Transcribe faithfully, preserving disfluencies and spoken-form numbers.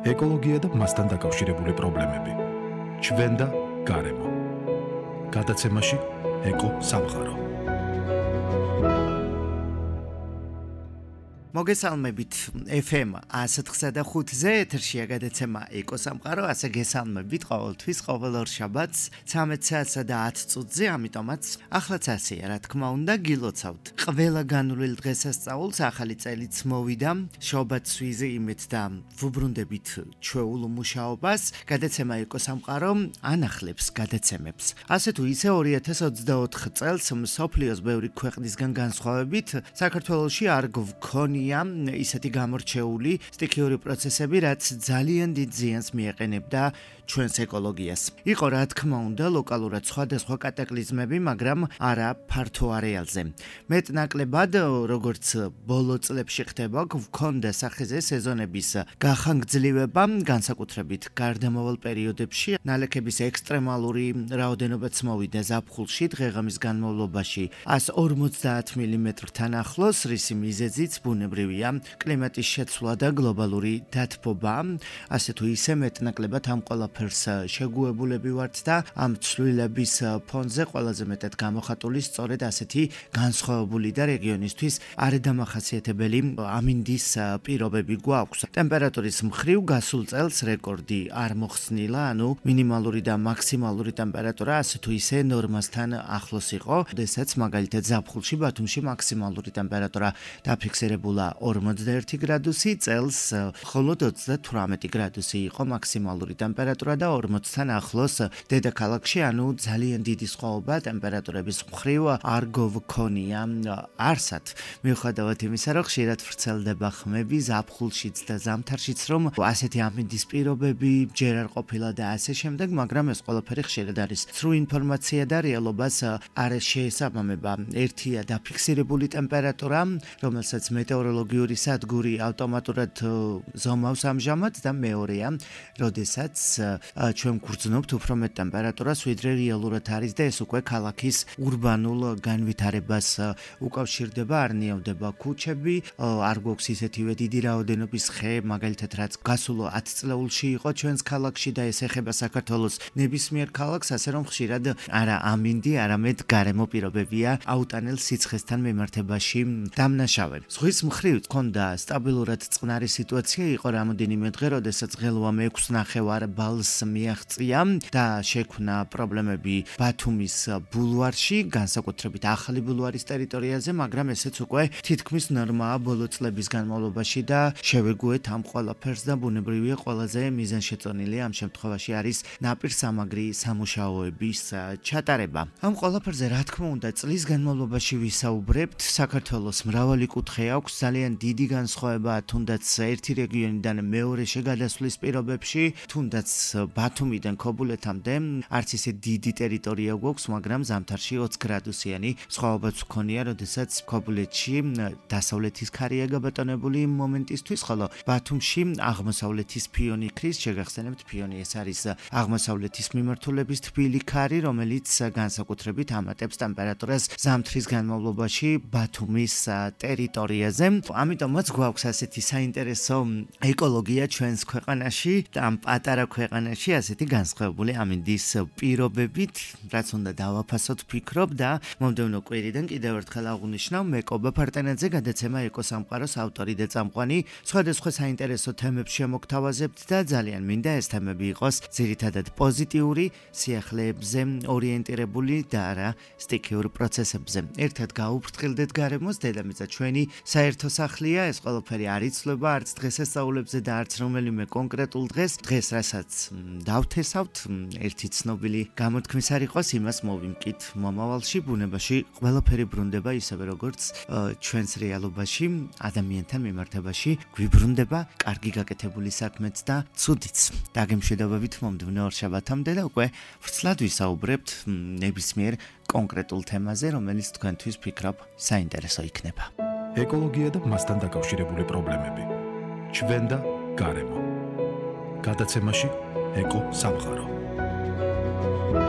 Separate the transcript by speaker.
Speaker 1: ეკოლოგია და მასთან დაკავშირებული პრობლემები. ჩვენ და გარემო. გადაცემაში ეკო სამყარო.
Speaker 2: მოგესალმებით ეფ ემ ათას ოთხსა და ხუთზე ეთერშია გადაცემა ეკო სამყარო, ასე გესალმებით ყოველთვის ყოველ ორ შაბათს ცამეტ საათსა და ათ წუთზე, ამიტომაც ახლაც ასეა, რა თქმა უნდა, გილოცავთ. ყველა განვლილ დღესასწაულს, ახალი წელიც მოვიდა, შობაც ვიზეიმეთ და ვუბრუნდებით ჩვეულ მუშაობას. გადაცემა ეკო სამყარო ანახლებს გადაცემებს. ასე თუ ისე ორი ათას ოცდაოთხ წელს მსოფლიოს ბევრი ქვეყნისგან განსხვავებით საქართველოში არ გვქონია ისეთი გამორჩეული სტიქიური პროცესები, რაც ძალიან დიდ ზიანს მიეყენებდა ჩვენს ეკოლოგიას. იყო რა თქმა უნდა ლოკალურად სხვადასხვა კატაკლიზმები, მაგრამ არა ფართო არეალზე. მეტნაკლებად, როგორც ბოლო წლებში ხდება, გვქონდა სახეზე სეზონების გახანგრძლივება, განსაკუთრებით გარდამავალ პერიოდებში, ნალექების ექსტრემალური რაოდენობაც მოვიდა ზაფხულში, დღე-ღამის განმავლობაში εκατს ორმოცდაათ მილიმეტრთან ახლოს, რისი მიზეზიც ბუნებრივია კლიმატის შეცვლა და გლობალური დათბობა. ასე თუ ისე მეტნაკლებად ამ ყველაფერს შეგუებულები ვართ და ამ ცვლილების ფონზე ყველაზე მეტად გამოხატული სწორედ ასეთი განსხვავებული და რეგიონისთვის არადამახასიათებელი ამინდის პირობები გვაქვს. ტემპერატურის მხრივ გასულ წელს რეკორდი არ მოხსნილა, ანუ მინიმალური და მაქსიმალური ტემპერატურა ასე თუ ისე ნორმასთან ახლოს იყო, როდესაც მაგალითად ზაფხულში ბათუმში მაქსიმალური ტემპერატურა დაფიქსირებულა ორმოცდაერთი გრადუსი, წელს მხოლოდ ოცდათვრამეტი გრადუსი იყო მაქსიმალური ტემპერატურა და ორმოცთან ახლოს დედაქალაქში, ანუ ძალიან დიდი სხვაობა ტემპერატურების მხრივ არ გვქონია არსად. მიუხედავად იმისა, რომ ხშირად ვრცელდება ხმები ზაფხულშიც და ზამთარშიც, რომ ასეთი ამინდის პირობები ჯერ არ ყოფილა და ასე შემდეგ, მაგრამ ეს ყველაფერი ხშირად არის ცრუ ინფორმაცია და რეალობას არ შეესაბამება. ერთია დაფიქსირებული ტემპერატურა, რომელსაც მეტეოროლოგიური სადგური ავტომატურად ზომავს ამჟამად და მეორეა, როდესაც ჩვენ გვგრძნობთ უფრო მეტ ტემპერატურას, ვიდრე რეალურად არის და ეს უკვე ქალაქის ურბანულ განვითარებას უკავშირდება, არ ნიავდება ქუჩები, არ გვაქვს ისეთივე დიდი რაოდენობის ხე, მაგალითად რაც გასულ ათ წლეულში იყო ჩვენს ქალაქში და ეს ეხება საქართველოს ნებისმიერ ქალაქს, ასე რომ ხშირად არა ამინდი, არამედ გარემო პირობებია აუტანელ სიცხესთან მიმართებაში დამნაშავე. ზღვის მხრივ ჰქონდა სტაბილურად წყნარი სიტუაცია, იყო რამოდენიმე დღე, როდესაც ღელვა მეექვსს ნახევარ ბალს მიაღწია და შექმნა პრობლემები ბათუმის ბულვარში, განსაკუთრებით ახალი ბულვარის ტერიტორიაზე, მაგრამ ესეც უკვე თითქმის ნორმაა ბოლო წლების განმავლობაში და შევეგუეთ ამ ყველაფერს და ბუნებრივია ყველაზე მიზანშეწონილი ამ შემთხვევაში არის ნაპირსამაგრი სამუშაოების ჩატარება. ამ ყველაფერზე რა თქმა უნდა წლის განმავლობაში ვისაუბრებთ. საქართველოს მრავალი კუთხე აქვს, ძალიან დიდი განსხვავება თუნდაც ერთი რეგიონიდან მეორეში გადასვლის პირობებში, თუნდაც ბათუმიდან ქობულეთამდე არც ისე დიდი ტერიტორია გვაქვს, მაგრამ ზამთარში ოც გრადუსიანი სხვაობაც ვქონია, როდესაც ქობულეთში დასავლეთის ქარია გაბატონებული მომენტისთვის, ხოლო ბათუმში აღმოსავლეთის ფიონი ქრის, შეგახსენებთ ფიონი ეს არის აღმოსავლეთის მიმართულების თბილი ქარი, რომელიც განსაკუთრებით ამატებს ტემპერატურას ზამთრის განმავლობაში ბათუმის ტერიტორიაზე. ამიტომაც გვაქვს ასეთი საინტერესო ეკოლოგია ჩვენს ქვეყანაში და ამ პატარა ქვეყანაში ასეთი განსხვავებული ამინდის პირობებით, რაც უნდა დავაფასოთ ვფიქრობ და მომდევნო კვირიდან კიდევ ერთხელ აღვნიშნავ, მე კობა ფარტენაძე, გადაცემა ეკო სამყაროს ავტორი და წამყვანი, სხვადასხვა საინტერესო თემებს შემოგთავაზებთ და ძალიან მინდა ეს თემები იყოს ძირითადად პოზიტიური, სიახლეებზე ორიენტირებული და არა სტიქიურ პროცესებზე. ერთად გაუფრთხილდეთ გარემოს, დედამიწა ჩვენი საერთო სახლია, ეს ყველაფერი არ იცვლება არც დღესასწაულებზე და არც რომელიმე კონკრეტულ დღეს. დღეს რასაც დავთესავთ, ერთი ცნობილი გამოთქმის არ იყოს, იმას მოვიმკით მომავალში, ბუნებაში ყველაფერი ბრუნდება ისევე როგორც ჩვენს რეალობაში, ადამიანთან მიმართებაში გვიბრუნდება კარგი გაკეთებული საქმეც და ცუდიც. დაგემშვიდობებით მომდევნო ორ შაბათამდე და უკვე ვრცლად ვისაუბრებთ ნებისმიერ კონკრეტულ თემაზე, რომელიც თქვენთვის ვფიქრობ საინტერესო იქნება.
Speaker 1: ეკოლოგია და მასთან დაკავშირებული პრობლემები. ჩვენ და გარემო. გადაცემაში ეკო სამყარო.